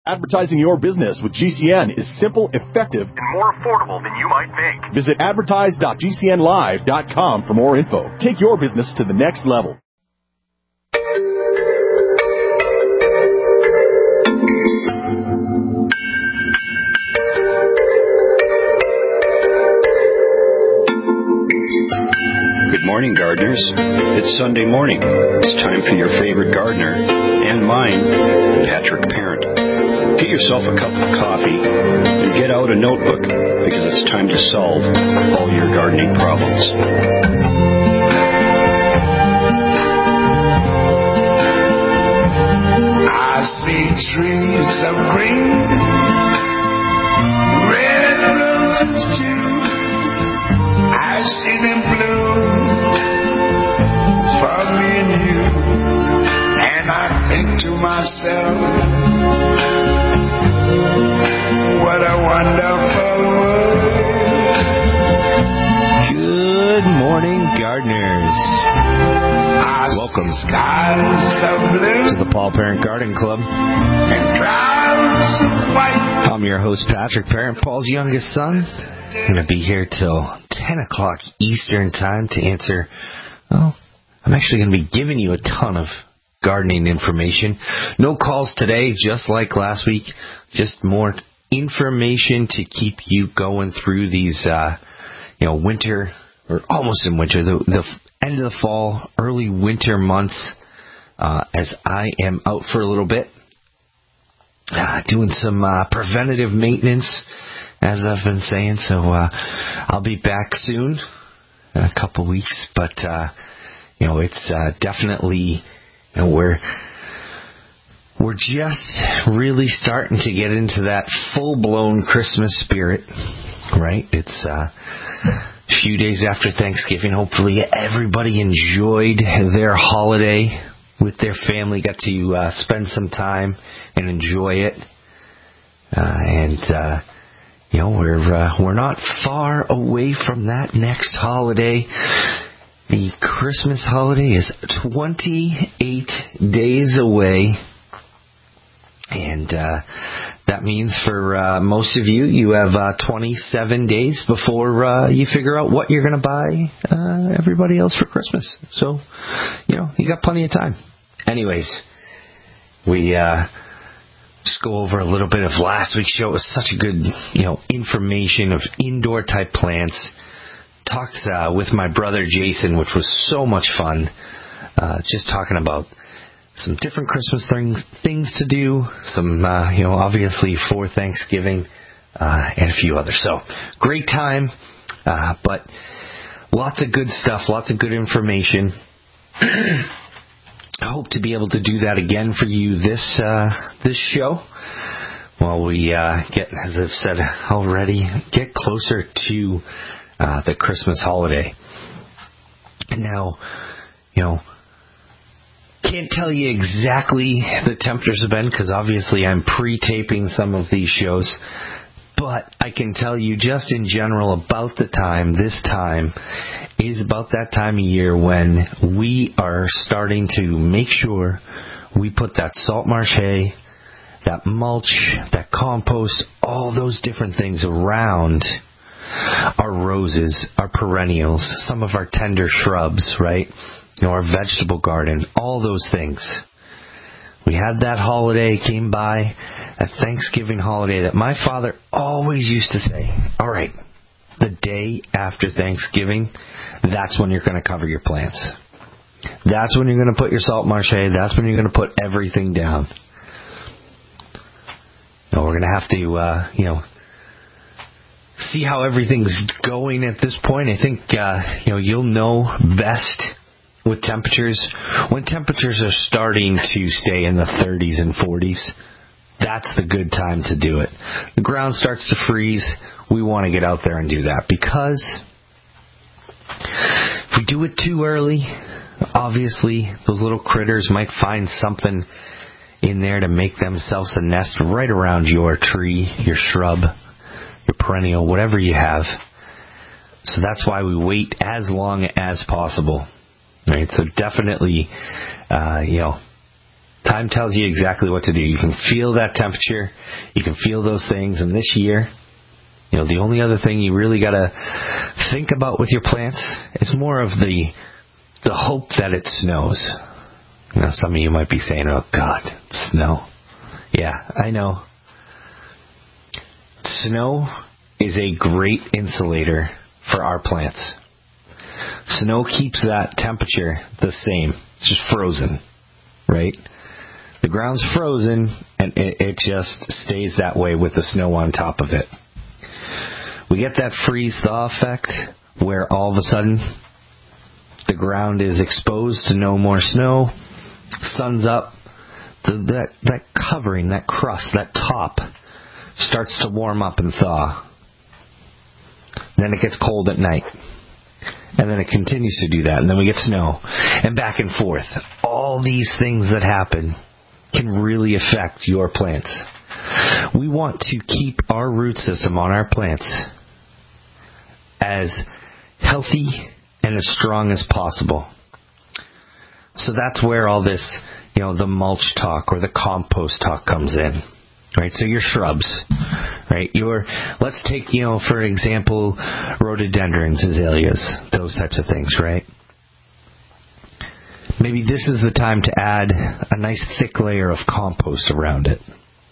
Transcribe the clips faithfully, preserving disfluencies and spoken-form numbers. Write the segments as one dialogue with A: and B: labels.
A: Advertising your business with G C N is simple, effective, and more affordable than you might think. Visit advertise dot g c n live dot com for more info. Take your business to the next level.
B: Good morning, gardeners. It's Sunday morning. It's time for your favorite gardener and mine, Patrick Parent. Get yourself a cup of coffee and get out a notebook because it's time to solve all your gardening problems.
C: I see trees of green, red roses too. I see them bloom for me and you, and I think to myself, what a wonderful world.
D: Good morning, gardeners.
C: I
D: Welcome
C: skies of blue
D: to the Paul Parent Garden Club.
C: and clouds of white.
D: I'm your host, Patrick Parent, Paul's youngest son. I'm going to be here till ten o'clock Eastern time to answer, well, I'm actually going to be giving you a ton of gardening information. No calls today, just like last week. Just more information to keep you going through these, uh, you know, winter, or almost in winter, the, the end of the fall, early winter months, uh, as I am out for a little bit, uh, doing some uh, preventative maintenance, as I've been saying. So uh, I'll be back soon, in a couple weeks, but uh, you know, it's uh, definitely, you know, we're we're just really starting to get into that full-blown Christmas spirit, right? It's uh, a few days after Thanksgiving. Hopefully everybody enjoyed their holiday with their family, got to uh, spend some time and enjoy it. Uh, and, uh, you know, we're, uh, we're not far away from that next holiday. The Christmas holiday is twenty-eight days away. And uh, that means for uh, most of you, you have uh, twenty-seven days before uh, you figure out what you're going to buy uh, everybody else for Christmas. So, you know, you got plenty of time. Anyways, we uh, just go over a little bit of last week's show. It was such a good, you know, information of indoor type plants. Talked uh, with my brother Jason, which was so much fun. Uh, just talking about some different Christmas things things to do, some, uh, you know, obviously for Thanksgiving, uh, and a few others. So, great time, uh, but lots of good stuff, lots of good information. I hope to be able to do that again for you this uh, this show while we uh, get, as I've said already, get closer to uh, the Christmas holiday. Now, you know, can't tell you exactly the temperatures have been because obviously I'm pre-taping some of these shows, but I can tell you just in general about the time, this time is about that time of year when we are starting to make sure we put that salt marsh hay, that mulch, that compost, all those different things around our roses, our perennials, some of our tender shrubs, right? You know, our vegetable garden, all those things. We had that holiday came by, a Thanksgiving holiday that my father always used to say, all right, the day after Thanksgiving, that's when you're going to cover your plants. That's when you're going to put your salt marsh hay. That's when you're going to put everything down. Now, we're going to have to, uh, you know, see how everything's going at this point. I think, uh, you know, you'll know best with temperatures. When temperatures are starting to stay in the thirties and forties, that's the good time to do it. The ground starts to freeze. We want to get out there and do that because if we do it too early, obviously those little critters might find something in there to make themselves a nest right around your tree, your shrub, your perennial, whatever you have. So that's why we wait as long as possible. Right? So definitely, uh, you know, Time tells you exactly what to do. You can feel that temperature. You can feel those things. And this year, you know, the only other thing you really got to think about with your plants is more of the the hope that it snows. Now, some of you might be saying, oh, God, snow. Yeah, I know. Snow is a great insulator for our plants. Snow keeps that temperature the same. It's just frozen, right? The ground's frozen, and it, it just stays that way with the snow on top of it. We get that freeze-thaw effect where all of a sudden the ground is exposed to no more snow, sun's up, the, that, that covering, that crust, that top starts to warm up and thaw. Then it gets cold at night. And then it continues to do that. And then we get snow. And back and forth. All these things that happen can really affect your plants. We want to keep our root system on our plants as healthy and as strong as possible. So that's where all this, you know, the mulch talk or the compost talk comes in. Right, so your shrubs, right? Your let's take, you know, for example, rhododendrons, azaleas, those types of things, right? Maybe this is the time to add a nice thick layer of compost around it.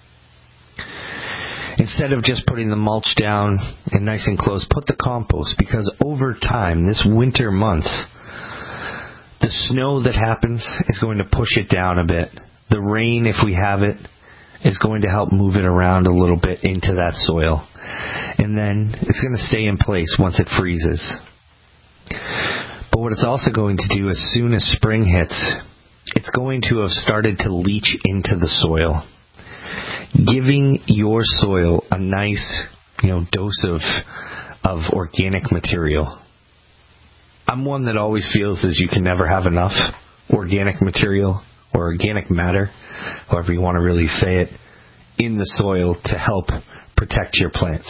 D: Instead of just putting the mulch down and nice and close, put the compost, because over time, this winter months, the snow that happens is going to push it down a bit. The rain, if we have it, is going to help move it around a little bit into that soil. And then it's going to stay in place once it freezes. But what it's also going to do as soon as spring hits, it's going to have started to leach into the soil, giving your soil a nice, you know, dose of of organic material. I'm one that always feels as you can never have enough organic material or organic matter, however you want to really say it, in the soil to help protect your plants.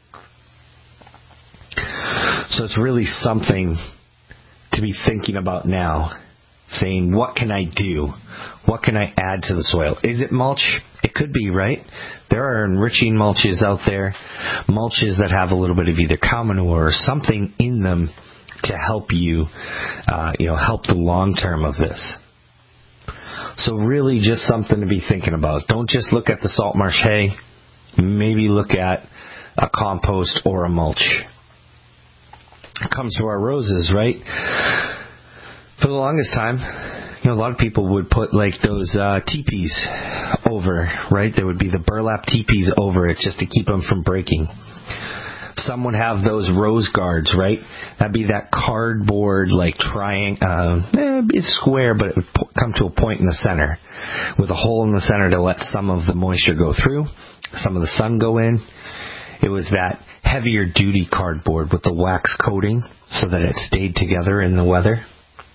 D: So it's really something to be thinking about now, saying, what can I do? What can I add to the soil? Is it mulch? It could be, right? There are enriching mulches out there, mulches that have a little bit of either cow manure or something in them to help you, uh, you know, help the long term of this. So really just something to be thinking about. Don't just look at the salt marsh hay. Maybe look at a compost or a mulch. It comes to our roses, right? For the longest time, you know, a lot of people would put like those uh, teepees over, right? There would be the burlap teepees over it just to keep them from breaking. Some would have those rose guards, right? That'd be that cardboard, like, triangle, uh, eh, it's square, but it would po- come to a point in the center with a hole in the center to let some of the moisture go through, some of the sun go in. It was that heavier duty cardboard with the wax coating so that it stayed together in the weather.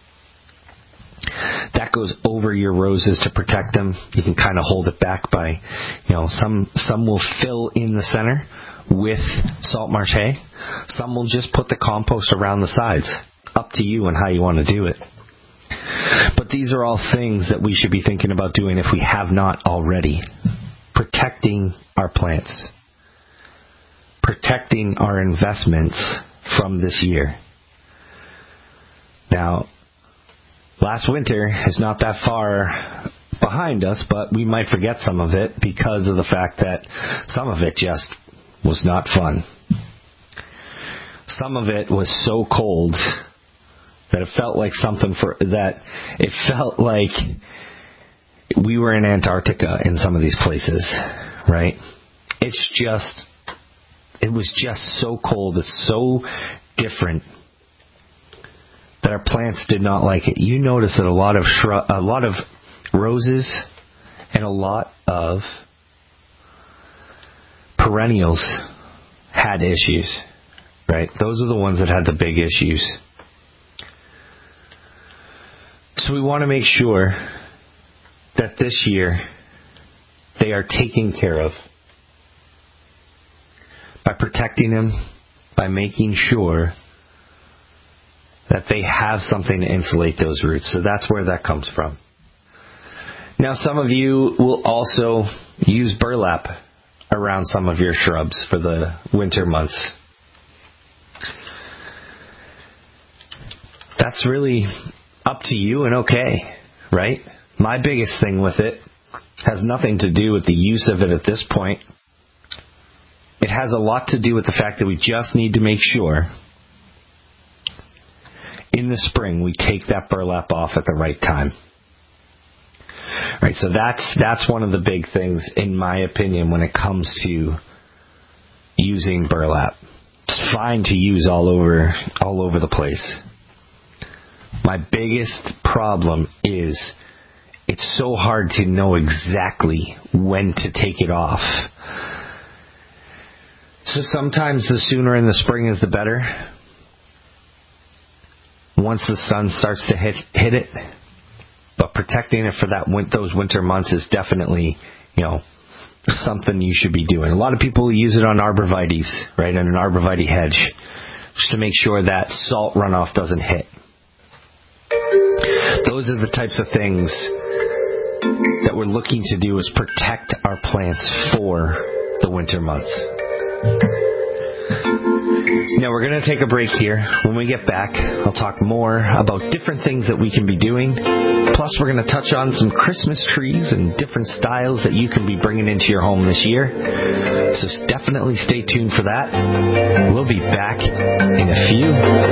D: That goes over your roses to protect them. You can kind of hold it back by, you know, some some will fill in the center with salt marsh hay. Some will just put the compost around the sides. Up to you and how you want to do it. But these are all things that we should be thinking about doing if we have not already. Protecting our plants. Protecting our investments from this year. Now, last winter is not that far behind us, but we might forget some of it because of the fact that some of it just was not fun. Some of it was so cold that it felt like something for that it felt like we were in Antarctica in some of these places, right? It's just it was just so cold. It's so different that our plants did not like it. You notice that a lot of shrub, a lot of roses and a lot of perennials had issues, right? Those are the ones that had the big issues. So we want to make sure that this year they are taken care of by protecting them, by making sure that they have something to insulate those roots. So that's where that comes from. Now, some of you will also use burlap around some of your shrubs for the winter months. That's really up to you and okay, right? My biggest thing with it has nothing to do with the use of it at this point. It has a lot to do with the fact that we just need to make sure in the spring we take that burlap off at the right time. Right, so that's that's one of the big things, in my opinion, when it comes to using burlap. It's fine to use all over all over the place. My biggest problem is it's so hard to know exactly when to take it off. So sometimes the sooner in the spring is the better. Once the sun starts to hit hit it. But protecting it for that win- those winter months is definitely, you know, something you should be doing. A lot of people use it on arborvitaes, right, on an arborvitae hedge, just to make sure that salt runoff doesn't hit. Those are the types of things that we're looking to do, is protect our plants for the winter months. Now, we're going to take a break here. When we get back, I'll talk more about different things that we can be doing. Plus, we're going to touch on some Christmas trees and different styles that you can be bringing into your home this year. So definitely stay tuned for that. We'll be back in a few.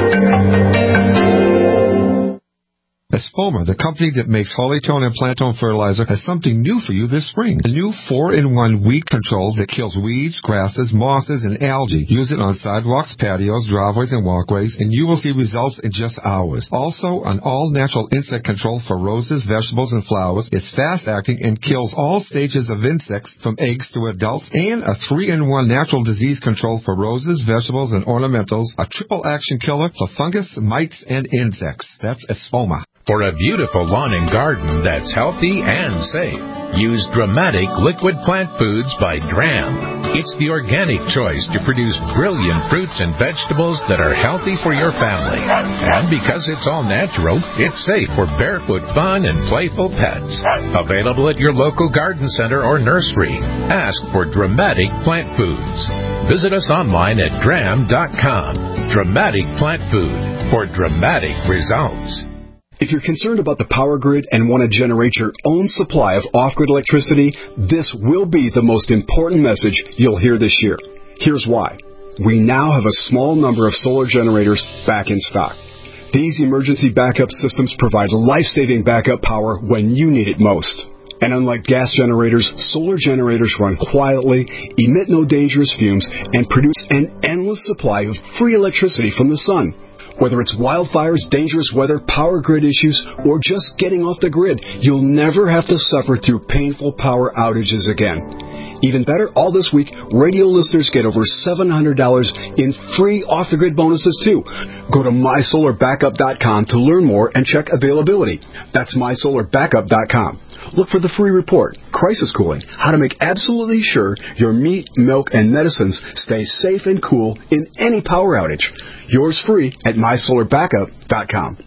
E: Espoma, the company that makes Hollytone and Plantone fertilizer, has something new for you this spring. A new four in one weed control that kills weeds, grasses, mosses, and algae. Use it on sidewalks, patios, driveways, and walkways, and you will see results in just hours. Also, an all-natural insect control for roses, vegetables, and flowers. It's fast-acting and kills all stages of insects from eggs to adults. And a three in one natural disease control for roses, vegetables, and ornamentals. A triple-action killer for fungus, mites, and insects. That's Espoma.
F: For a beautiful lawn and garden that's healthy and safe, use Dramatic Liquid Plant Foods by Dram. It's the organic choice to produce brilliant fruits and vegetables that are healthy for your family. And because it's all natural, it's safe for barefoot fun and playful pets. Available at your local garden center or nursery. Ask for Dramatic Plant Foods. Visit us online at dram dot com. Dramatic Plant Food for dramatic results.
G: If you're concerned about the power grid and want to generate your own supply of off-grid electricity, this will be the most important message you'll hear this year. Here's why. We now have a small number of solar generators back in stock. These emergency backup systems provide life-saving backup power when you need it most. And unlike gas generators, solar generators run quietly, emit no dangerous fumes, and produce an endless supply of free electricity from the sun. Whether it's wildfires, dangerous weather, power grid issues, or just getting off the grid, you'll never have to suffer through painful power outages again. Even better, all this week, radio listeners get over seven hundred dollars in free off-the-grid bonuses, too. Go to my solar backup dot com to learn more and check availability. That's my solar backup dot com. Look for the free report, Crisis Cooling, how to make absolutely sure your meat, milk, and medicines stay safe and cool in any power outage. Yours free at my solar backup dot com.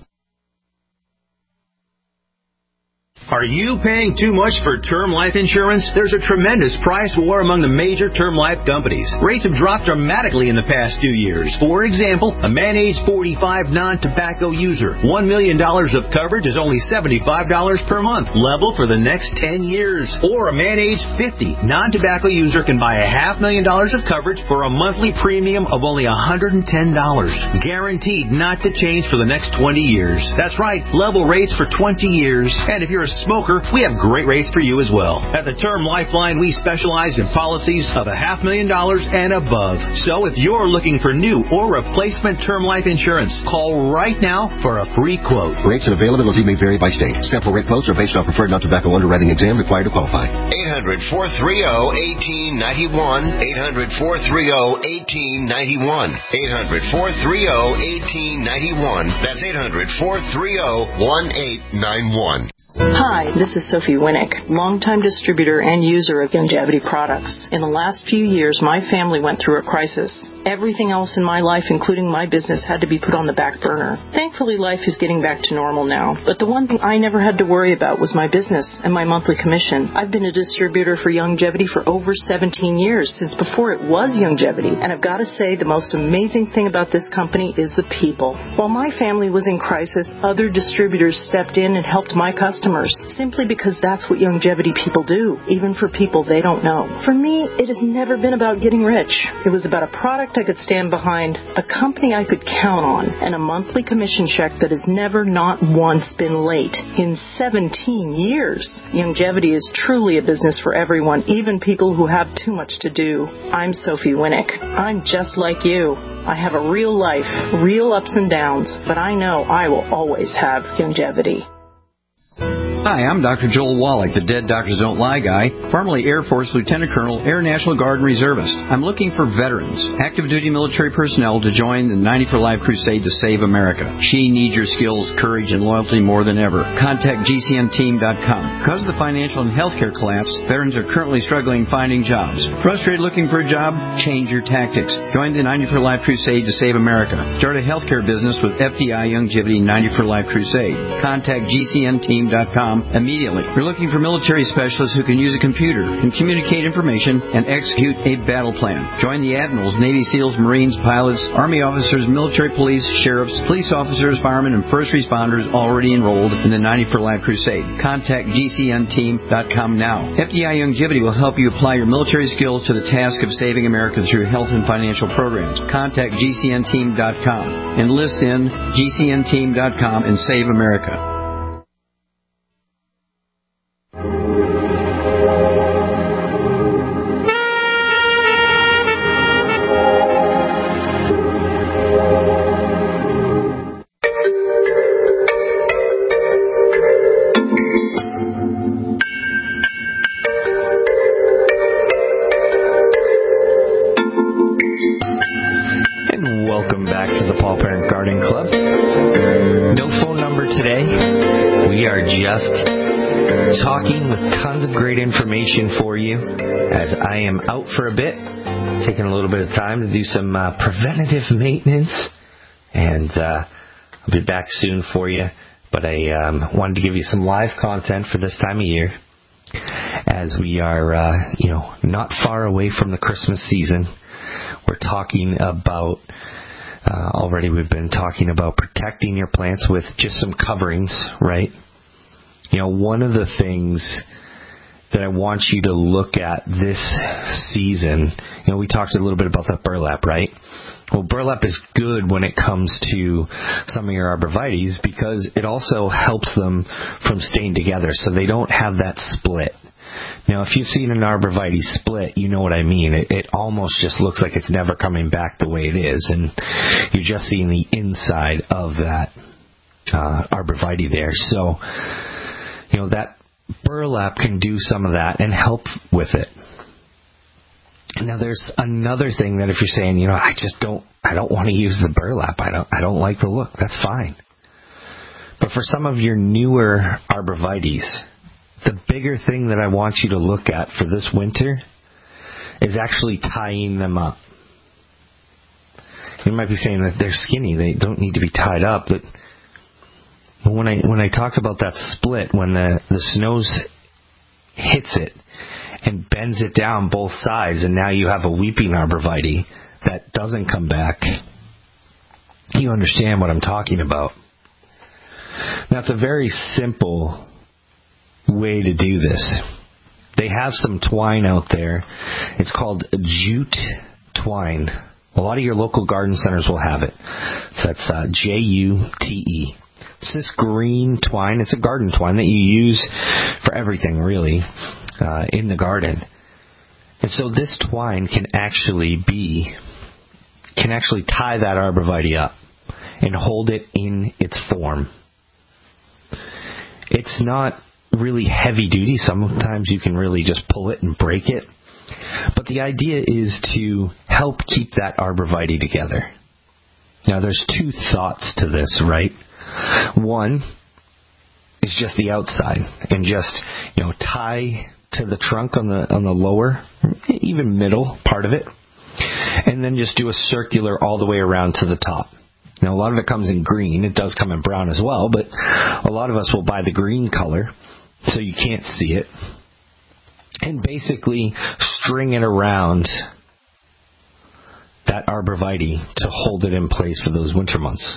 H: Are you paying too much for term life insurance? There's a tremendous price war among the major term life companies. Rates have dropped dramatically in the past two years. For example, a man age forty-five non-tobacco user, one million dollars of coverage is only seventy-five dollars per month, level for the next ten years. Or a man age fifty non-tobacco user can buy a half million dollars of coverage for a monthly premium of only one hundred ten dollars. Guaranteed not to change for the next twenty years. That's right, level rates for twenty years. And if you're a smoker, we have great rates for you as well. At the Term Lifeline, we specialize in policies of a half million dollars and above. So if you're looking for new or replacement term life insurance, call right now for a free quote.
I: Rates and availability may vary by state. Sample rate quotes are based on preferred non-tobacco underwriting exam required to qualify.
J: eight hundred, four three zero, one eight nine one. eight hundred, four three zero, one eight nine one. eight hundred, four three zero, one eight nine one. That's eight hundred, four three zero, one eight nine one.
K: Hi, this is Sophie Winnick, longtime distributor and user of longevity products. In the last few years, my family went through a crisis. Everything else in my life, including my business, had to be put on the back burner. Thankfully, life is getting back to normal now. But the one thing I never had to worry about was my business and my monthly commission. I've been a distributor for Youngevity for over seventeen years, since before it was Youngevity. And I've got to say, the most amazing thing about this company is the people. While my family was in crisis, other distributors stepped in and helped my customers, simply because that's what Youngevity people do, even for people they don't know. For me, it has never been about getting rich. It was about a product I could stand behind, a company I could count on, and a monthly commission check that has never not once been late in seventeen years. Youngevity is truly a business for everyone, even people who have too much to do. I'm Sophie Winnick. I'm just like you. I have a real life, real ups and downs, but I know I will always have Youngevity.
L: Hi, I'm Doctor Joel Wallach, the Dead Doctors Don't Lie guy, formerly Air Force Lieutenant Colonel, Air National Guard and Reservist. I'm looking for veterans, active duty military personnel to join the ninety for Life crusade to save America. She needs your skills, courage, and loyalty more than ever. Contact G C N team dot com. Because of the financial and healthcare collapse, veterans are currently struggling finding jobs. Frustrated looking for a job? Change your tactics. Join the ninety for Life crusade to save America. Start a healthcare business with F D I Youngevity ninety for Life crusade. Contact G C N team dot com immediately. We're looking for military specialists who can use a computer and communicate information and execute a battle plan. Join the admirals, Navy SEALs, Marines, pilots, Army officers, military police, sheriffs, police officers, firemen, and first responders already enrolled in the ninety for Life crusade. Contact G C N team dot com now. F D I Youngevity will help you apply your military skills to the task of saving America through health and financial programs. Contact G C N team dot com. Enlist in G C N team dot com and save America.
D: For you, as I am out for a bit, taking a little bit of time to do some uh, preventative maintenance, and uh, I'll be back soon for you. But I um, wanted to give you some live content for this time of year, as we are, uh, you know, not far away from the Christmas season. We're talking about uh, already. We've been talking about protecting your plants with just some coverings, right? You know, one of the things that I want you to look at this season, you know, we talked a little bit about that burlap, right? Well, burlap is good when it comes to some of your arborvitaes because it also helps them from staying together so they don't have that split. Now, if you've seen an arborvitae split, you know what I mean. It, it almost just looks like it's never coming back the way it is, and you're just seeing the inside of that uh, arborvitae there. So, you know, that burlap can do some of that and help with it. Now, there's another thing that if you're saying, you know, I just don't, I don't want to use the burlap. I don't, I don't like the look. That's fine. But for some of your newer arborvitaes, the bigger thing that I want you to look at for this winter is actually tying them up. You might be saying that they're skinny. They don't need to be tied up. But But when I when I talk about that split, when the, the snows hits it and bends it down both sides, and now you have a weeping arborvitae that doesn't come back, you understand what I'm talking about. Now, it's a very simple way to do this. They have some twine out there. It's called jute twine. A lot of your local garden centers will have it. So that's uh, J U T E. It's this green twine. It's a garden twine that you use for everything, really, uh, in the garden. And so this twine can actually be, can actually tie that arborvitae up and hold it in its form. It's not really heavy duty. Sometimes you can really just pull it and break it. But the idea is to help keep that arborvitae together. Now, there's two thoughts to this, right? One is just the outside and just, you know, tie to the trunk on the on the lower, even middle part of it. and then just do a circular all the way around to the top. Now, a lot of it comes in green. It does come in brown as well, but a lot of us will buy the green color so you can't see it. And basically string it around that arborvitae to hold it in place for those winter months.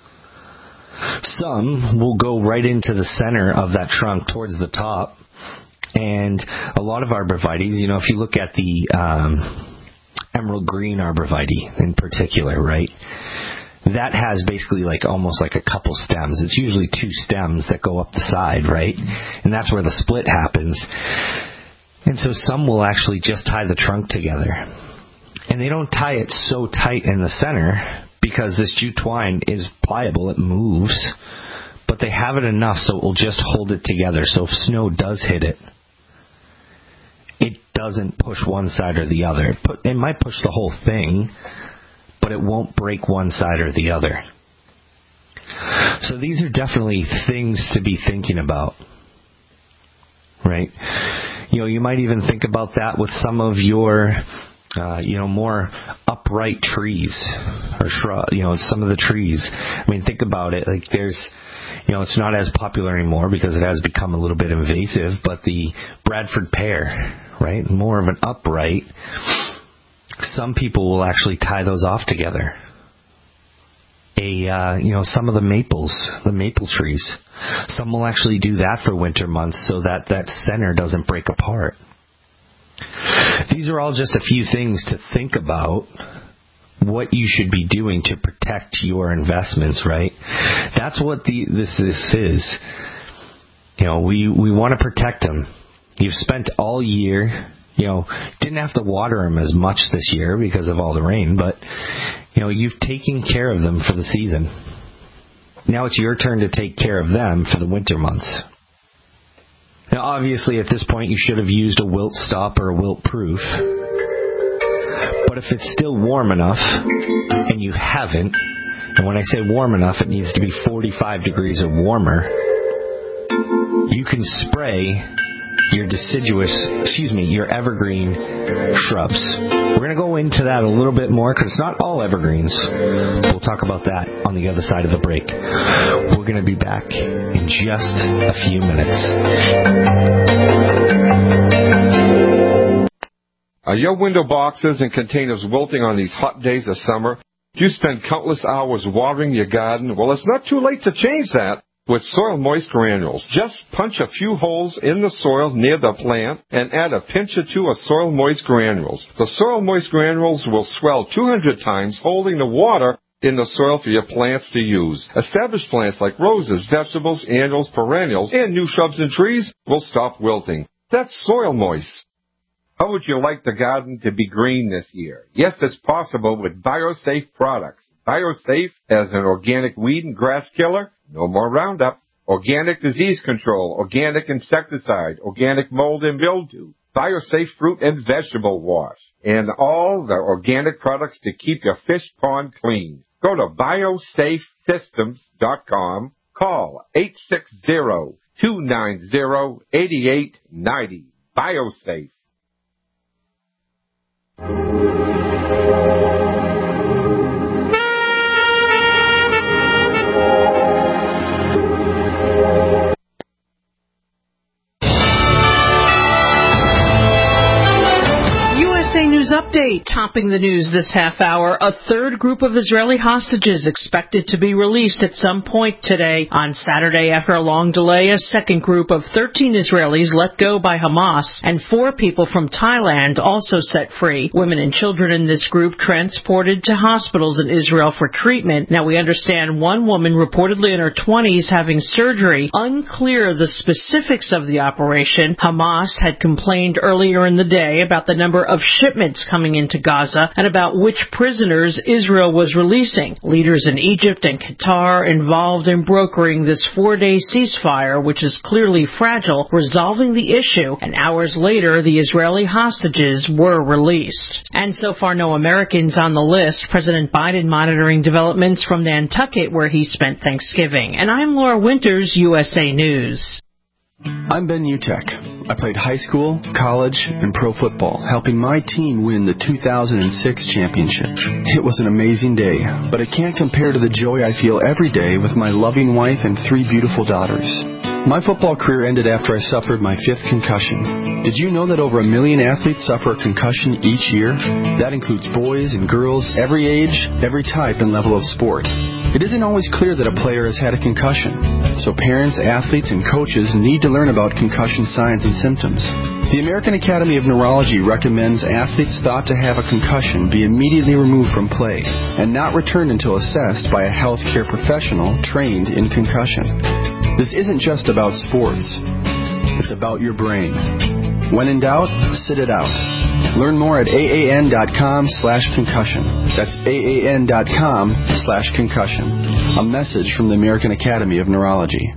D: Some will go right into the center of that trunk towards the top. And a lot of arborvitaes, you know, if you look at the um, emerald green arborvitae in particular, right? That has basically like almost like a couple stems. It's usually two stems that go up the side, right? And that's where the split happens. And so some will actually just tie the trunk together. And they don't tie it so tight in the center because this jute twine is pliable. It moves. But they have it enough so it will just hold it together. So if snow does hit it, it doesn't push one side or the other. It might push the whole thing, but it won't break one side or the other. So these are definitely things to be thinking about, right? You know, you might even think about that with some of your, uh, you know, more upright trees or shrub, you know, some of the trees. I mean, think about it. Like there's, you know, it's not as popular anymore because it has become a little bit invasive, but the Bradford pear, right? More of an upright. Some people will actually tie those off together. A, uh, you know, some of the maples, the maple trees, some will actually do that for winter months so that that center doesn't break apart. These are all just a few things to think about what you should be doing to protect your investments, right? That's what the this, this is. You know, we, we want to protect them. You've spent all year, you know, didn't have to water them as much this year because of all the rain, but, you know, you've taken care of them for the season. Now it's your turn to take care of them for the winter months. Now, obviously, at this point, you should have used a wilt stop or a wilt proof. But if it's still warm enough, and you haven't, and when I say warm enough, it needs to be forty-five degrees or warmer, you can spray your deciduous, excuse me, your evergreen shrubs. We're going to go into that a little bit more because it's not all evergreens. We'll talk about that on the other side of the break. We're going to be back in just a few minutes.
E: Are your window boxes and containers wilting on these hot days of summer? Do you spend countless hours watering your garden? Well, it's not too late to change that with Soil Moist Granules. Just punch a few holes in the soil near the plant and add a pinch or two of Soil Moist Granules. The Soil Moist Granules will swell two hundred times, holding the water in the soil for your plants to use. Established plants like roses, vegetables, annuals, perennials, and new shrubs and trees will stop wilting. That's Soil Moist. How would you like the garden to be green this year? Yes, it's possible with BioSafe products. BioSafe as an organic weed and grass killer, no more Roundup. Organic disease control, organic insecticide, organic mold and mildew, BioSafe fruit and vegetable wash, and all the organic products to keep your fish pond clean. Go to biosafe systems dot com. Call eight six zero, two nine zero, eight eight nine zero. BioSafe.
K: News update. Topping the news this half hour, a third group of Israeli hostages expected to be released at some point today. On Saturday, after a long delay, a second group of thirteen Israelis let go by Hamas and four people from Thailand also set free. Women and children in this group transported to hospitals in Israel for treatment. Now, we understand one woman reportedly in her twenties having surgery. Unclear the specifics of the operation. Hamas had complained earlier in the day about the number of shipments coming into Gaza and about which prisoners Israel was releasing. Leaders in Egypt and Qatar involved in brokering this four-day ceasefire, which is clearly fragile, resolving the issue, and hours later the Israeli hostages were released. And so far no Americans on the list. President Biden monitoring developments from Nantucket where he spent Thanksgiving. And I'm Laura Winters, U S A News.
M: I'm Ben Utek. I played high school, college, and pro football, helping my team win the two thousand six championship. It was an amazing day, but it can't compare to the joy I feel every day with my loving wife and three beautiful daughters. My football career ended after I suffered my fifth concussion. Did you know that over a million athletes suffer a concussion each year? That includes boys and girls, every age, every type and level of sport. It isn't always clear that a player has had a concussion, so parents, athletes, and coaches need to learn about concussion signs and symptoms. The American Academy of Neurology recommends athletes thought to have a concussion be immediately removed from play and not returned until assessed by a healthcare professional trained in concussion. This isn't just about sports. It's about your brain. When in doubt, sit it out. Learn more at aan.com slash concussion. That's aan.com slash concussion. A message from the American Academy of Neurology.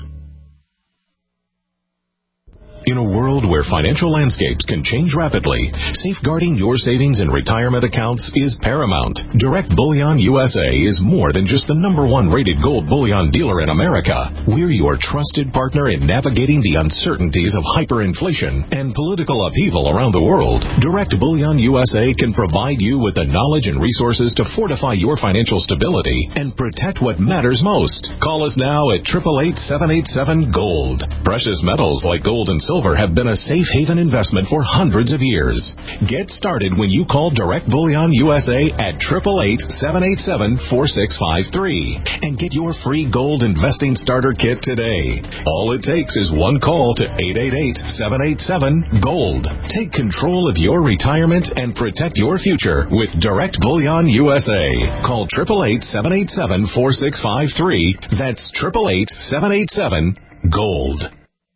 F: In a world where financial landscapes can change rapidly, safeguarding your savings and retirement accounts is paramount. Direct Bullion U S A is more than just the number one rated gold bullion dealer in America. We're your trusted partner in navigating the uncertainties of hyperinflation and political upheaval around the world. Direct Bullion U S A can provide you with the knowledge and resources to fortify your financial stability and protect what matters most. Call us now at eight eight eight, seven eight seven, GOLD. Precious metals like gold and silver have been a safe haven investment for hundreds of years. Get started when you call Direct Bullion U S A at eight eight eight, seven eight seven, four six five three and get your free gold investing starter kit today. All it takes is one call to eight eight eight, seven eight seven, GOLD. Take control of your retirement and protect your future with Direct Bullion U S A. Call eight eight eight, seven eight seven, four six five three. That's eight eight eight, seven eight seven, GOLD.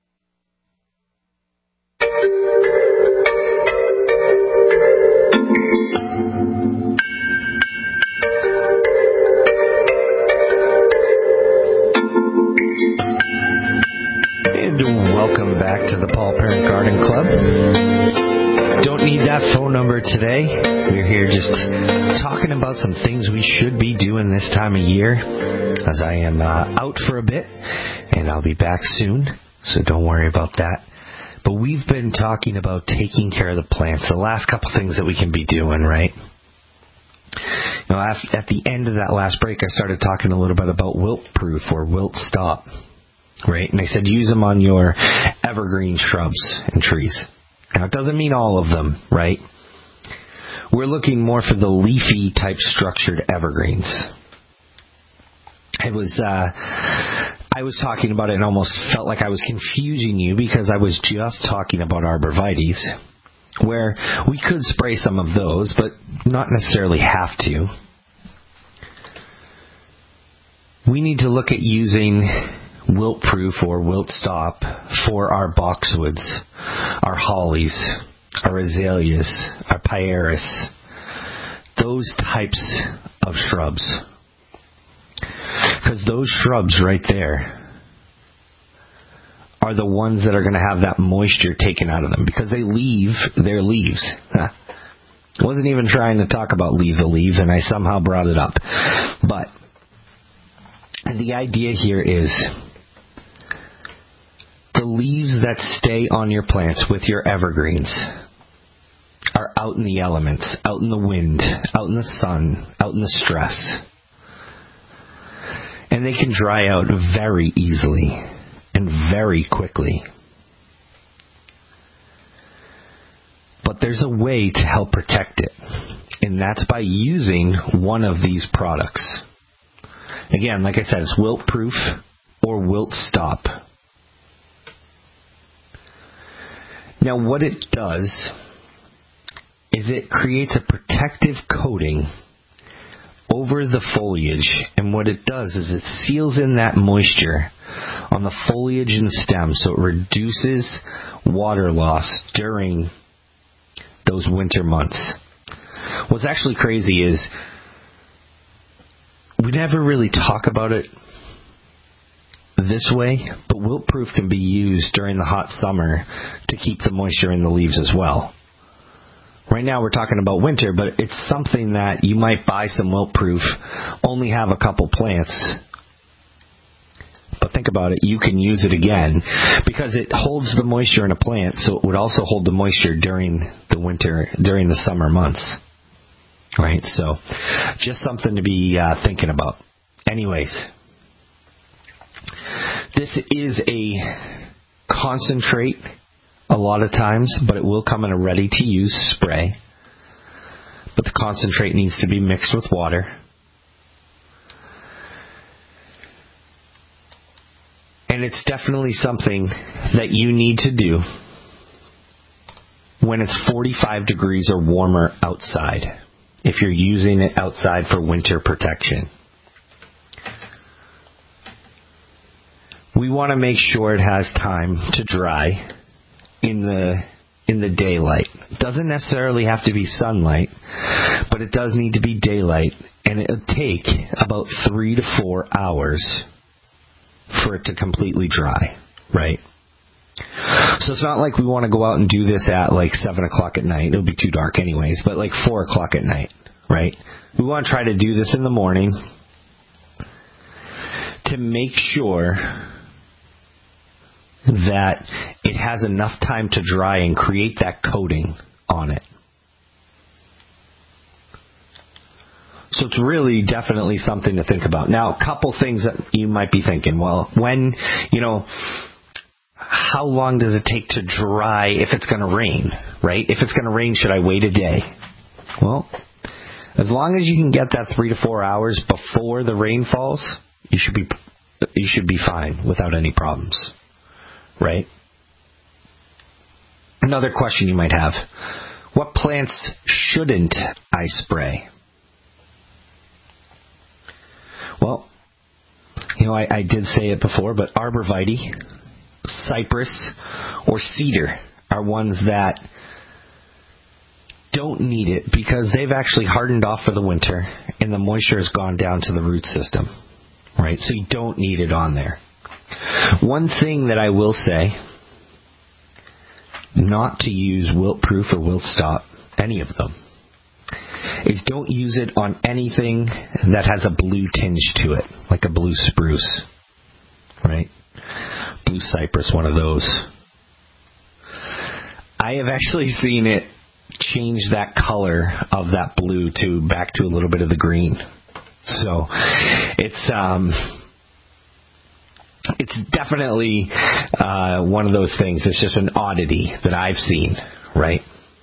D: Welcome back to the Paul Parent Garden Club. Don't need that phone number today. We're here just talking about some things we should be doing this time of year, as I am uh, out for a bit, and I'll be back soon, so don't worry about that. But we've been talking about taking care of the plants, the last couple things that we can be doing, right? You know, at the end of that last break, I started talking a little bit about wilt-proof or wilt-stop. Right, and I said use them on your evergreen shrubs and trees. Now, it doesn't mean all of them, right? We're looking more for the leafy type structured evergreens. It was, uh, I was talking about it and almost felt like I was confusing you because I was just talking about arborvitaes, where we could spray some of those, but not necessarily have to. We need to look at using wilt-proof or wilt-stop for our boxwoods, our hollies, our azaleas, our pieris, those types of shrubs. Because those shrubs right there are the ones that are going to have that moisture taken out of them because they leave their leaves. I wasn't even trying to talk about leave the leaves, and I somehow brought it up. But the idea here is the leaves that stay on your plants with your evergreens are out in the elements, out in the wind, out in the sun, out in the stress. And they can dry out very easily and very quickly. But there's a way to help protect it, and that's by using one of these products. Again, like I said, it's wilt-proof or wilt-stop. Now, what it does is it creates a protective coating over the foliage, and what it does is it seals in that moisture on the foliage and stem, so it reduces water loss during those winter months. What's actually crazy is we never really talk about it this way, but wilt-proof can be used during the hot summer to keep the moisture in the leaves as well. Right now we're talking about winter, but it's something that you might buy some wilt-proof, only have a couple plants, But think about it, you can use it again because it holds the moisture in a plant, so it would also hold the moisture during the winter, during the summer months. Right? So just something to be uh, thinking about. Anyways, this is a concentrate a lot of times, but it will come in a ready-to-use spray. But the concentrate needs to be mixed with water. And it's definitely something that you need to do when it's forty-five degrees or warmer outside, if you're using it outside for winter protection. We want to make sure it has time to dry in the in the daylight. It doesn't necessarily have to be sunlight, but it does need to be daylight, and it'll take about three to four hours for it to completely dry, right? So it's not like we want to go out and do this at like seven o'clock at night. It'll be too dark anyways, but like four o'clock at night, right? We want to try to do this in the morning to make sure that it has enough time to dry and create that coating on it. So it's really definitely something to think about. Now, a couple things that you might be thinking, well, when, you know, how long does it take to dry if it's going to rain, right? If it's going to rain, should I wait a day? Well, as long as you can get that three to four hours before the rain falls, you should be you should be fine without any problems, right? Another question you might have, what plants shouldn't I spray? Well, you know, I, I did say it before, but arborvitae, cypress, or cedar are ones that don't need it because they've actually hardened off for the winter and the moisture has gone down to the root system, right? So you don't need it on there. One thing that I will say, not to use wilt-proof or wilt-stop, any of them, is don't use it on anything that has a blue tinge to it, like a blue spruce, right? Blue cypress, one of those. I have actually seen it change that color of that blue to back to a little bit of the green. So it's um, it's definitely uh, one of those things. It's just an oddity that I've seen, right?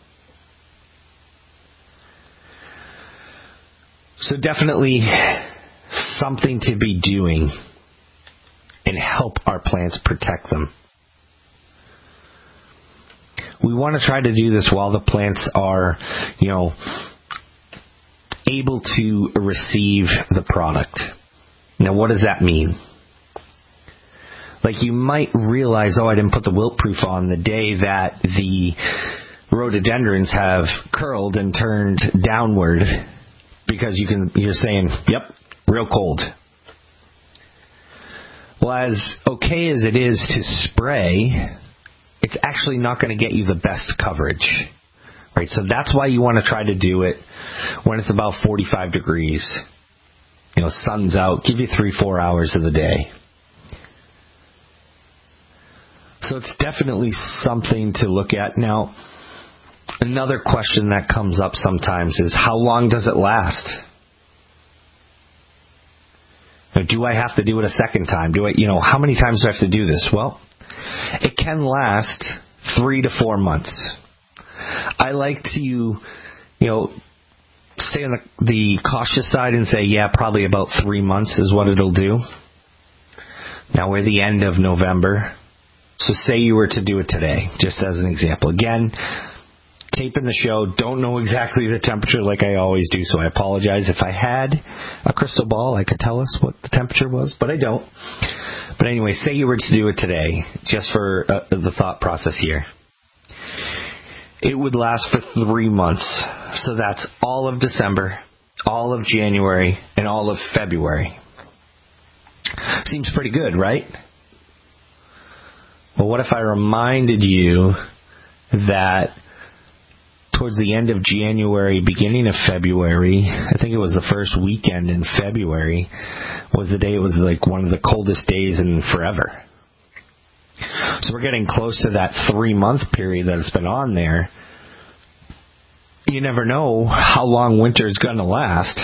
D: So definitely something to be doing and help our plants protect them. We want to try to do this while the plants are, you know, able to receive the product. Now, what does that mean? Like, you might realize, oh, I didn't put the wilt-proof on the day that the rhododendrons have curled and turned downward, because you can, you're saying, yep, real cold. Well, as okay as it is to spray, it's actually not going to get you the best coverage, right? So that's why you want to try to do it when it's about forty-five degrees. You know, sun's out. Give you three, four hours of the day. So it's definitely something to look at. Now, another question that comes up sometimes is, how long does it last? Now, do I have to do it a second time? Do I, you know, how many times do I have to do this? Well, it can last three to four months. I like to, you know, stay on the, the cautious side and say, yeah, probably about three months is what it'll do. Now, we're the end of November. So say you were to do it today, just as an example. Again, taping the show, don't know exactly the temperature like I always do, so I apologize. If I had a crystal ball, I could tell us what the temperature was, but I don't. But anyway, say you were to do it today, just for uh, the thought process here. It would last for three months. So that's all of December, all of January, and all of February. Seems pretty good, right? Well, what if I reminded you that towards the end of January, beginning of February, I think it was the first weekend in February, was the day it was like one of the coldest days in forever. So we're getting close to that three-month period that it's been on there. You never know how long winter is going to last.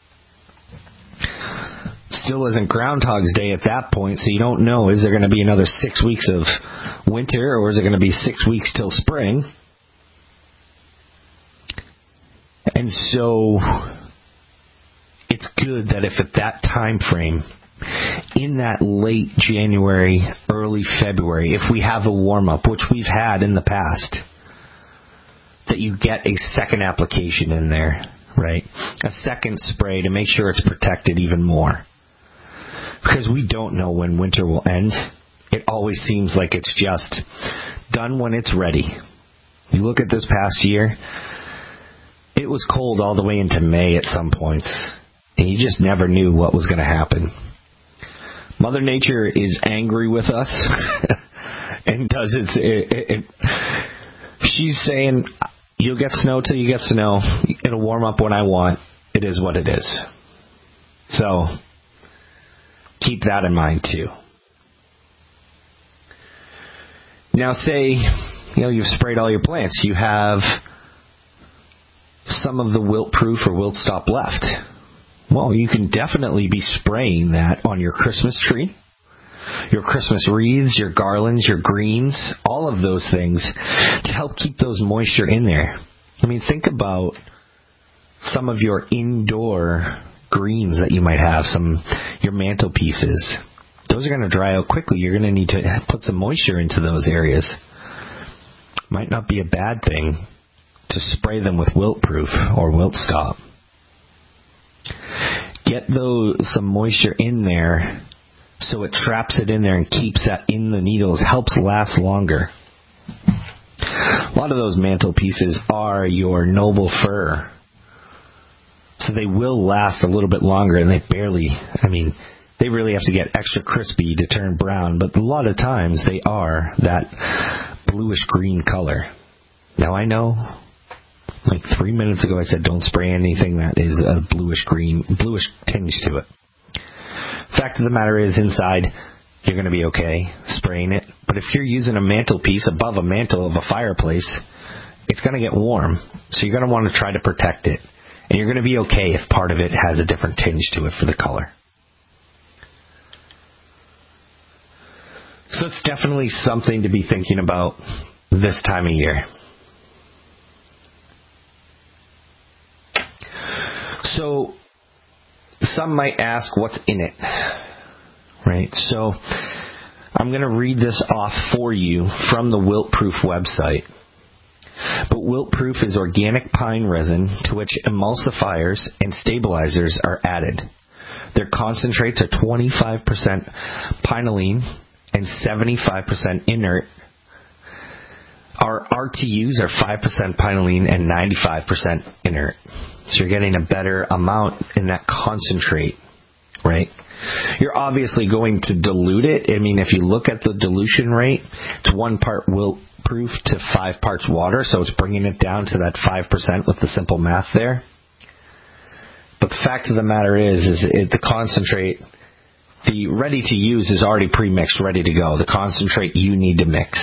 D: Still isn't Groundhog's Day at that point, so you don't know, is there going to be another six weeks of winter, or is it going to be six weeks till spring? And so it's good that if at that time frame, in that late January, early February, if we have a warm-up, which we've had in the past, that you get a second application in there, right? A second spray to make sure it's protected even more. Because we don't know when winter will end. It always seems like it's just done when it's ready. You look at this past year, it was cold all the way into May at some points, and you just never knew what was going to happen. Mother Nature is angry with us and does its... It, it, it, she's saying, you'll get snow till you get snow. It'll warm up when I want. It is what it is. So keep that in mind too. Now say, you know, you've sprayed all your plants. You have some of the wilt-proof or wilt stop left. Well, you can definitely be spraying that on your Christmas tree, your Christmas wreaths, your garlands, your greens, all of those things to help keep those moisture in there. I mean, think about some of your indoor greens that you might have, some your mantelpieces. Those are going to dry out quickly. You're going to need to put some moisture into those areas. Might not be a bad thing to spray them with wilt-proof or wilt stop. Get those, some moisture in there so it traps it in there and keeps that in the needles, helps last longer. A lot of those mantelpieces are your noble fir, so they will last a little bit longer, and they barely, I mean, they really have to get extra crispy to turn brown, but a lot of times they are that bluish-green color. Now, I know, like three minutes ago I said don't spray anything that is a bluish-green, bluish tinge to it. Fact of the matter is, inside, you're going to be okay spraying it. But if you're using a mantelpiece above a mantle of a fireplace, it's going to get warm. So you're going to want to try to protect it. And you're going to be okay if part of it has a different tinge to it for the color. So it's definitely something to be thinking about this time of year. So some might ask what's in it, right? So I'm going to read this off for you from the Wilt-Proof website. But Wilt-Proof is organic pine resin to which emulsifiers and stabilizers are added. Their concentrates are twenty-five percent pinyline and seventy-five percent inert. Our R T Us are five percent pinyline and ninety-five percent inert. So you're getting a better amount in that concentrate, right? You're obviously going to dilute it. I mean, if you look at the dilution rate, it's one part wilt-proof to five parts water, so it's bringing it down to that five percent with the simple math there. But the fact of the matter is, is it, the concentrate, the ready to use is already pre-mixed, ready to go. The concentrate you need to mix.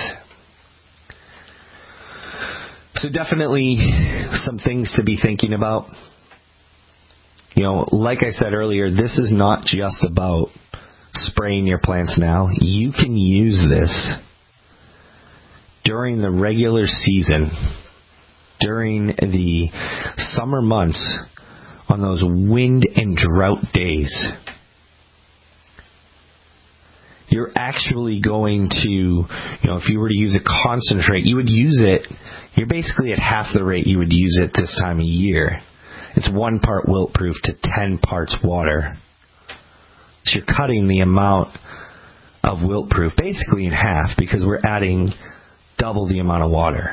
D: So definitely some things to be thinking about. You know, like I said earlier, this is not just about spraying your plants now. You can use this during the regular season, during the summer months, on those wind and drought days. You're actually going to, you know, if you were to use a concentrate, you would use it, you're basically at half the rate you would use it this time of year. It's one part wilt-proof to ten parts water. So you're cutting the amount of wilt-proof basically in half because we're adding double the amount of water.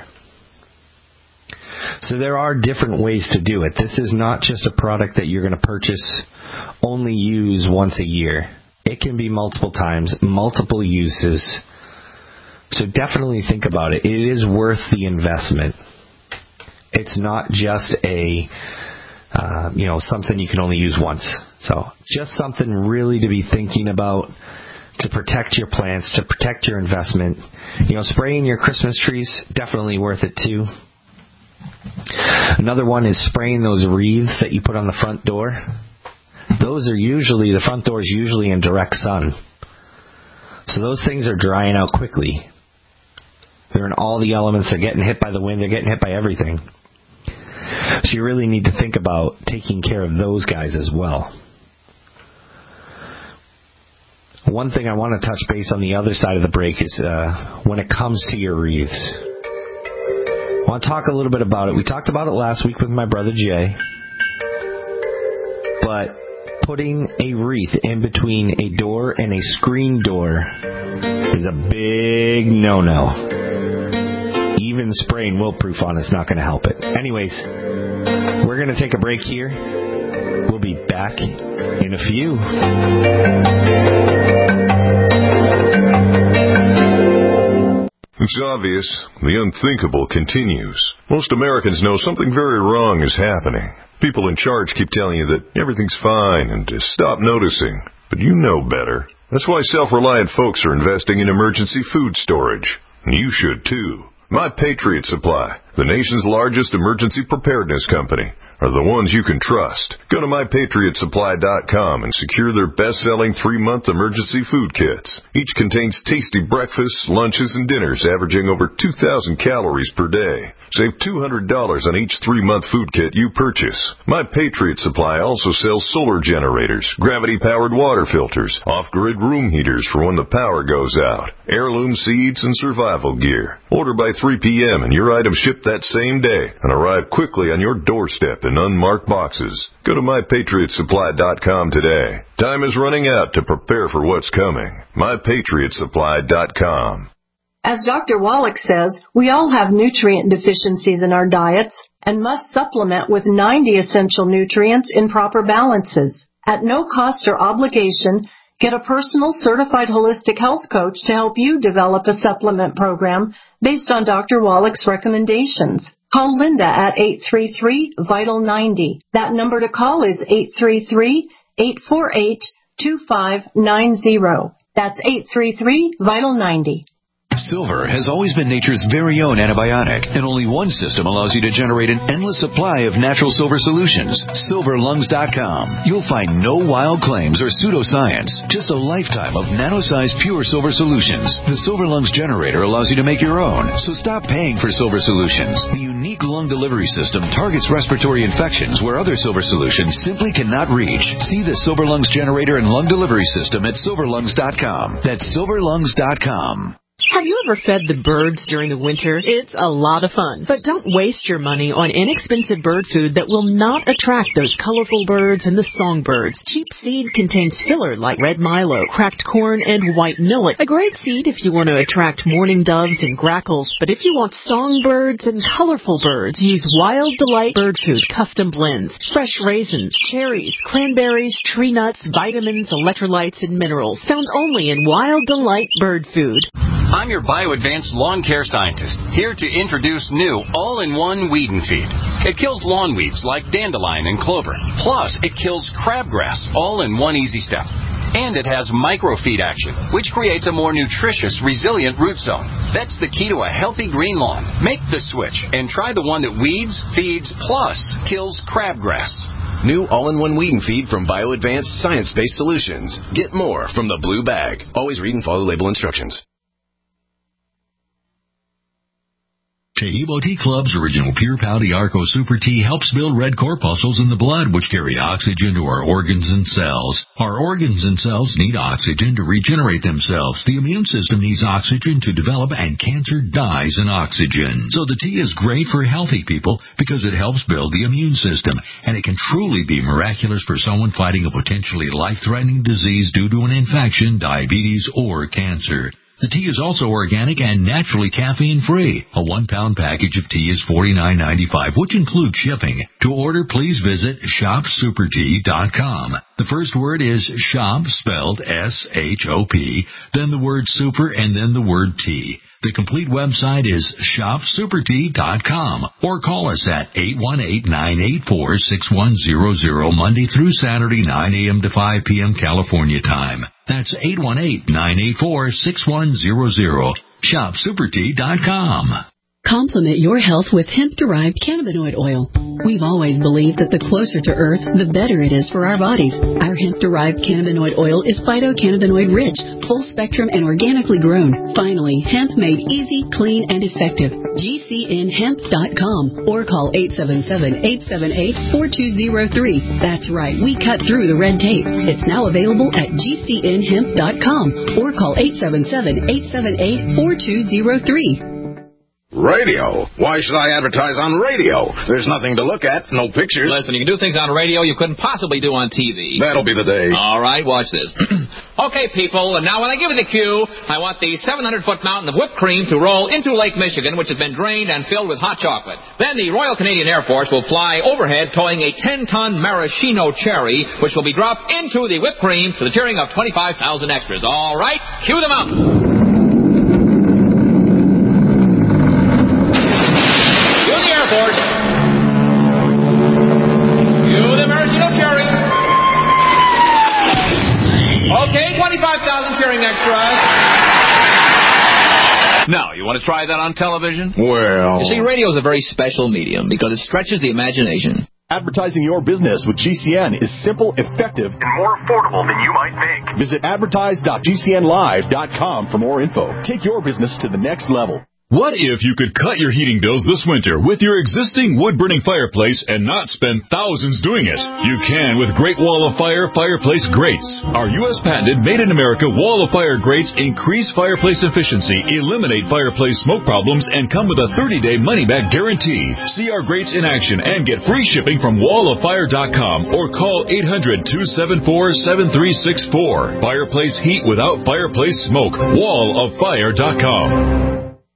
D: So there are different ways to do it. This is not just a product that you're going to purchase, only use once a year. It can be multiple times, multiple uses. So definitely think about it. It is worth the investment. It's not just a, uh, you know, something you can only use once. So just something really to be thinking about to protect your plants, to protect your investment. You know, spraying your Christmas trees, definitely worth it too. Another one is spraying those wreaths that you put on the front door. Those are usually, the front door is usually in direct sun. So those things are drying out quickly. They're in all the elements. They're getting hit by the wind. They're getting hit by everything. So you really need to think about taking care of those guys as well. One thing I want to touch base on the other side of the break is uh, when it comes to your wreaths. I want to talk a little bit about it. We talked about it last week with my brother Jay. But putting a wreath in between a door and a screen door is a big no-no. Even spraying Wiltproof on it's not going to help it. Anyways, we're going to take a break here. We'll be back in a few.
N: It's obvious. The unthinkable continues. Most Americans know something very wrong is happening. People in charge keep telling you that everything's fine and to stop noticing. But you know better. That's why self-reliant folks are investing in emergency food storage. And you should too. My Patriot Supply, the nation's largest emergency preparedness company, are the ones you can trust. Go to my patriot supply dot com and secure their best-selling three-month emergency food kits. Each contains tasty breakfasts, lunches, and dinners averaging over two thousand calories per day. Save two hundred dollars on each three-month food kit you purchase. My Patriot Supply also sells solar generators, gravity-powered water filters, off-grid room heaters for when the power goes out, heirloom seeds, and survival gear. Order by three p.m. and your items ship that same day and arrive quickly on your doorstep in unmarked boxes. Go to my patriot supply dot com today. Time is running out to prepare for what's coming. my patriot supply dot com.
O: As Doctor Wallach says, we all have nutrient deficiencies in our diets and must supplement with ninety essential nutrients in proper balances. At no cost or obligation, get a personal certified holistic health coach to help you develop a supplement program based on Doctor Wallach's recommendations. Call Linda at eight three three, vital ninety. That number to call is eight three three, eight four eight, two five nine zero. That's eight three three, vital ninety.
P: Silver has always been nature's very own antibiotic, and only one system allows you to generate an endless supply of natural silver solutions. silver lungs dot com. You'll find no wild claims or pseudoscience, just a lifetime of nano-sized pure silver solutions. The Silver Lungs generator allows you to make your own, so stop paying for silver solutions. The unique lung delivery system targets respiratory infections where other silver solutions simply cannot reach. See the Silver Lungs generator and lung delivery system at silver lungs dot com. That's silver lungs dot com.
Q: Have you ever fed the birds during the winter? It's a lot of fun. But don't waste your money on inexpensive bird food that will not attract those colorful birds and the songbirds. Cheap seed contains filler like red milo, cracked corn, and white millet. A great seed if you want to attract mourning doves and grackles. But if you want songbirds and colorful birds, use Wild Delight Bird Food Custom Blends. Fresh raisins, cherries, cranberries, tree nuts, vitamins, electrolytes, and minerals. Found only in Wild Delight Bird Food.
R: I'm your BioAdvanced lawn care scientist, here to introduce new all-in-one weed and feed. It kills lawn weeds like dandelion and clover. Plus, it kills crabgrass, all in one easy step. And it has microfeed action, which creates a more nutritious, resilient root zone. That's the key to a healthy green lawn. Make the switch and try the one that weeds, feeds, plus kills crabgrass.
S: New all-in-one weed and feed from BioAdvanced science-based solutions. Get more from the blue bag. Always read and follow label instructions.
T: Taheebo Tea Club's original Pure Pouty Arco Super Tea helps build red corpuscles in the blood, which carry oxygen to our organs and cells. Our organs and cells need oxygen to regenerate themselves. The immune system needs oxygen to develop, and cancer dies in oxygen. So the tea is great for healthy people because it helps build the immune system, and it can truly be miraculous for someone fighting a potentially life-threatening disease due to an infection, diabetes, or cancer. The tea is also organic and naturally caffeine-free. A one-pound package of tea is forty-nine ninety-five, which includes shipping. To order, please visit shop super tea dot com. The first word is shop, spelled S H O P, then the word super, and then the word tea. The complete website is shop super tea dot com or call us at eight one eight, nine eight four, six one zero zero Monday through Saturday, nine a.m. to five p.m. California time. That's eight one eight, nine eight four, six one zero zero. shop super tea dot com.
U: Complement your health with hemp-derived cannabinoid oil. We've always believed that the closer to Earth, the better it is for our bodies. Our hemp-derived cannabinoid oil is phytocannabinoid-rich, full-spectrum, and organically grown. Finally, hemp made easy, clean, and effective. G C N hemp dot com or call eight seven seven, eight seven eight, four two zero three. That's right, we cut through the red tape. It's now available at G C N hemp dot com or call eight seven seven, eight seven eight, four two zero three.
V: Radio? Why should I advertise on radio? There's nothing to look at, no pictures.
W: Listen, you can do things on radio you couldn't possibly do on T V.
V: That'll be the day.
W: All right, watch this. Okay, people, and now when I give you the cue, I want the seven hundred foot mountain of whipped cream to roll into Lake Michigan, which has been drained and filled with hot chocolate. Then the Royal Canadian Air Force will fly overhead towing a ten ton maraschino cherry, which will be dropped into the whipped cream to the cheering of twenty-five thousand extras. All right, cue them up. Okay, twenty-five thousand cheering extras. Now, you want to try that on television?
V: Well...
W: You see, radio is a very special medium because it stretches the imagination.
A: Advertising your business with G C N is simple, effective, and more affordable than you might think. Visit advertise dot G C N live dot com for more info. Take your business to the next level.
X: What if you could cut your heating bills this winter with your existing wood-burning fireplace and not spend thousands doing it? You can with Great Wall of Fire fireplace grates. Our U S patented made-in-America Wall of Fire grates increase fireplace efficiency, eliminate fireplace smoke problems, and come with a thirty day money-back guarantee. See our grates in action and get free shipping from wall of fire dot com or call eight hundred, two seven four, seven three six four. Fireplace heat without fireplace smoke. wall of fire dot com.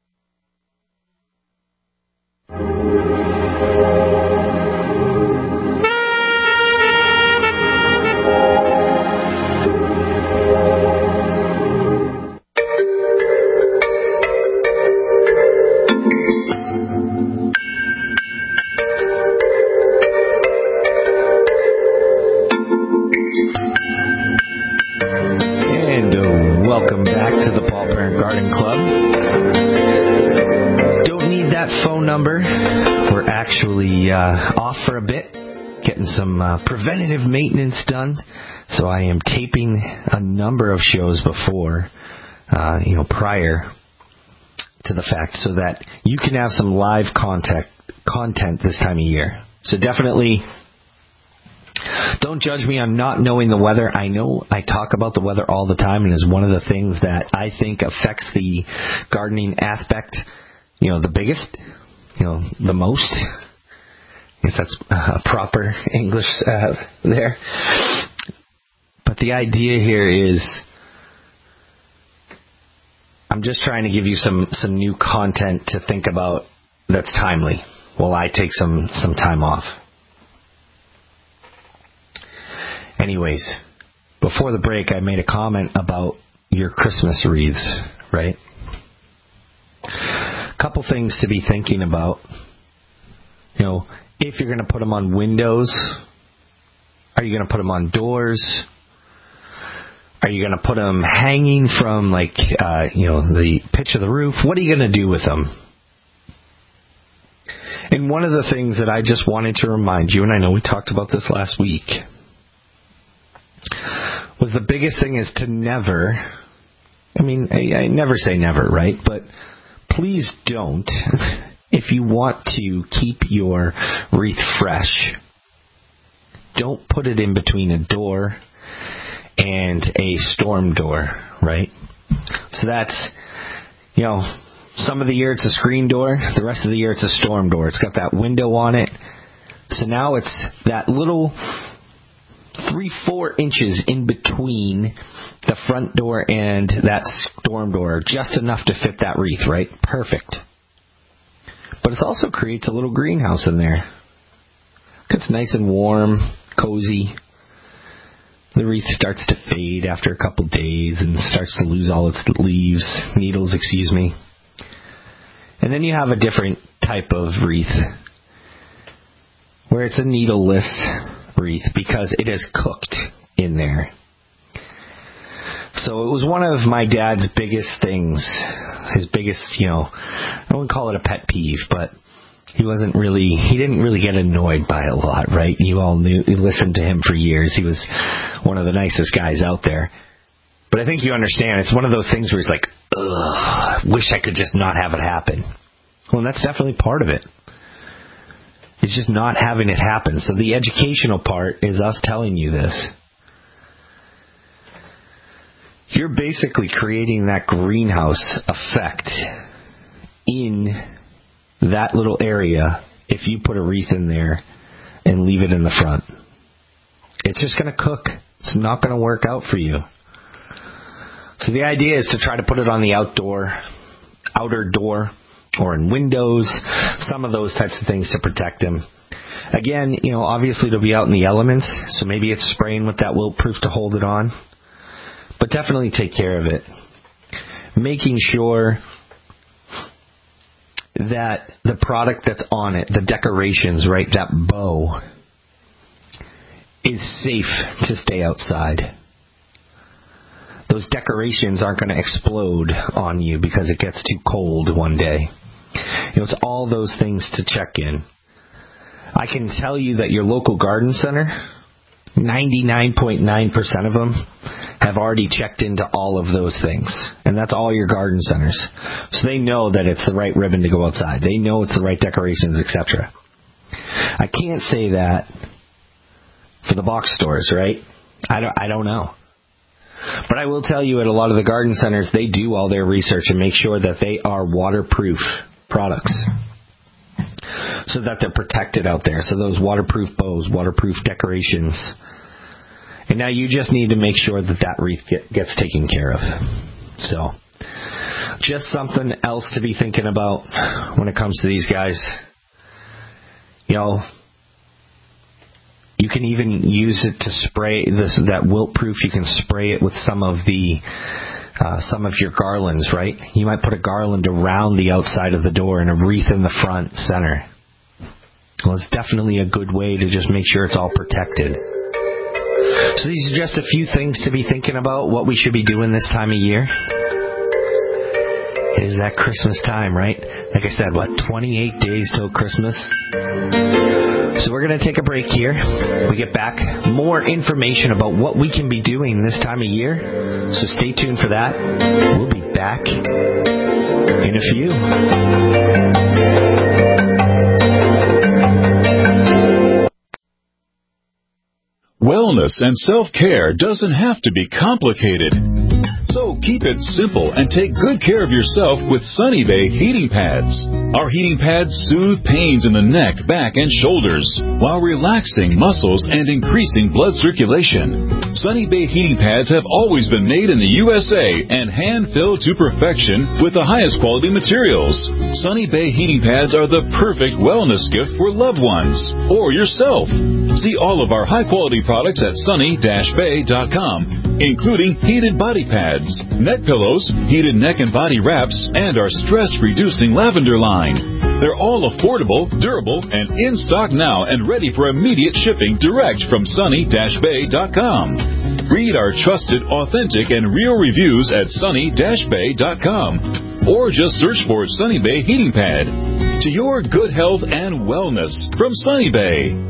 D: Uh, off for a bit, getting some uh, preventative maintenance done. So I am taping a number of shows before, uh, you know, prior to the fact, so that you can have some live contact content this time of year. So definitely don't judge me on not knowing the weather. I know I talk about the weather all the time, and is one of the things that I think affects the gardening aspect, you know, the biggest, you know, the most. I guess that's uh, proper English uh, there. But the idea here is I'm just trying to give you some, some new content to think about that's timely while I take some, some time off. Anyways, before the break, I made a comment about your Christmas wreaths, right? A couple things to be thinking about. You know, if you're going to put them on windows, are you going to put them on doors? Are you going to put them hanging from, like, uh, you know, the pitch of the roof? What are you going to do with them? And one of the things that I just wanted to remind you, and I know we talked about this last week, was the biggest thing is to never, I mean, I, I never say never, right? But please don't. If you want to keep your wreath fresh, don't put it in between a door and a storm door, right? So that's, you know, some of the year it's a screen door, the rest of the year it's a storm door. It's got that window on it. So now it's that little three, four inches in between the front door and that storm door, just enough to fit that wreath, right? Perfect. But it also creates a little greenhouse in there. It's nice and warm, cozy. The wreath starts to fade after a couple days and starts to lose all its leaves, needles, excuse me. And then you have a different type of wreath where it's a needleless wreath because it is cooked in there. So it was one of my dad's biggest things, his biggest, you know, I wouldn't call it a pet peeve, but he wasn't really, he didn't really get annoyed by it a lot, right? You all knew, you listened to him for years. He was one of the nicest guys out there. But I think you understand, it's one of those things where he's like, ugh, wish I could just not have it happen. Well, and that's definitely part of it. It's just not having it happen. So the educational part is us telling you this. You're basically creating that greenhouse effect in that little area if you put a wreath in there and leave it in the front. It's just going to cook. It's not going to work out for you. So the idea is to try to put it on the outdoor, outer door, or in windows, some of those types of things to protect them. Again, you know, obviously it'll be out in the elements, so maybe it's spraying with that wilt-proof to hold it on. But definitely take care of it. Making sure that the product that's on it, the decorations, right, that bow, is safe to stay outside. Those decorations aren't going to explode on you because it gets too cold one day. You know, it's all those things to check in. I can tell you that your local garden center, ninety-nine point nine percent of them have already checked into all of those things. And that's all your garden centers. So they know that it's the right ribbon to go outside. They know it's the right decorations, et cetera. I can't say that for the box stores, right? I don't, I don't know. But I will tell you at a lot of the garden centers, they do all their research and make sure that they are waterproof products so that they're protected out there. So those waterproof bows, waterproof decorations. And now you just need to make sure that that wreath get, gets taken care of. So just something else to be thinking about when it comes to these guys. You know, you can even use it to spray this that wilt-proof. You can spray it with some of the uh, some of your garlands, right? You might put a garland around the outside of the door and a wreath in the front center. Well, it's definitely a good way to just make sure it's all protected. So these are just a few things to be thinking about, what we should be doing this time of year. It is that Christmas time, right? Like I said, what, twenty-eight days till Christmas? So we're going to take a break here. We get back, more information about what we can be doing this time of year. So stay tuned for that. We'll be back in a few.
X: Wellness and self-care doesn't have to be complicated. So keep it simple and take good care of yourself with Sunny Bay heating pads. Our heating pads soothe pains in the neck, back, and shoulders while relaxing muscles and increasing blood circulation. Sunny Bay heating pads have always been made in the U S A and hand-filled to perfection with the highest quality materials. Sunny Bay heating pads are the perfect wellness gift for loved ones or yourself. See all of our high-quality products at sunny dash bay dot com, including heated body pads, neck pillows, heated neck and body wraps, and our stress-reducing lavender line. They're all affordable, durable, and in stock now and ready for immediate shipping direct from sunny dash bay dot com. Read our trusted, authentic, and real reviews at sunny dash bay dot com or just search for Sunny Bay Heating Pad. To your good health and wellness from Sunny Bay.